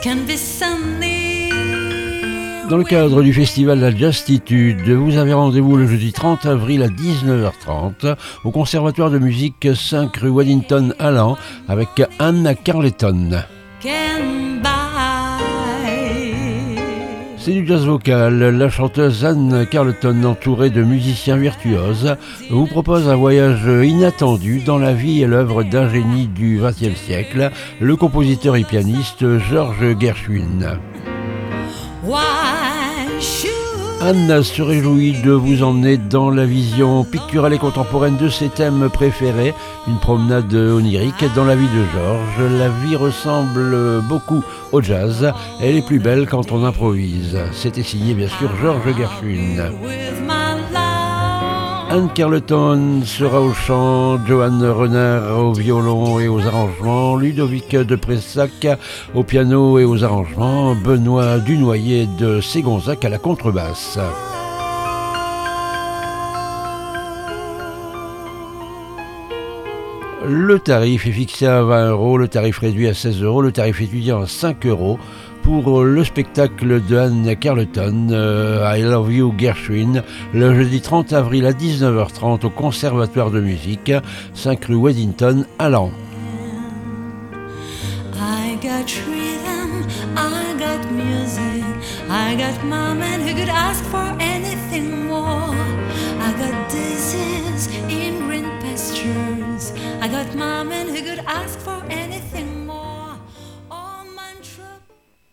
Dans le cadre du festival La Jazzitude, vous avez rendez-vous le jeudi 30 avril à 19h30 au Conservatoire de musique 5 rue Waddington à Laon avec Anne Carleton. C'est du jazz vocal. La chanteuse Anne Carleton, entourée de musiciens virtuoses, vous propose un voyage inattendu dans la vie et l'œuvre d'un génie du XXe siècle, le compositeur et pianiste George Gershwin. Anne se réjouit de vous emmener dans la vision picturale et contemporaine de ses thèmes préférés, une promenade onirique dans la vie de George. La vie ressemble beaucoup au jazz, elle est plus belle quand on improvise. C'était signé bien sûr George Gershwin. Anne Carleton sera au chant, Johan Renard au violon et aux arrangements, Ludovic de Pressac au piano et aux arrangements, Benoît Dunoyer de Ségonzac à la contrebasse. Le tarif est fixé à 20 €, le tarif réduit à 16 €, le tarif étudiant à 5 € pour le spectacle de Anne Carleton, I Love You Gershwin, le jeudi 30 avril à 19h30 au Conservatoire de musique, 5 rue Waddington à Laon. I got rhythm, I got music, I got my man who could ask for anything more. I got daisies in green pastures, I got my man who could ask for anything.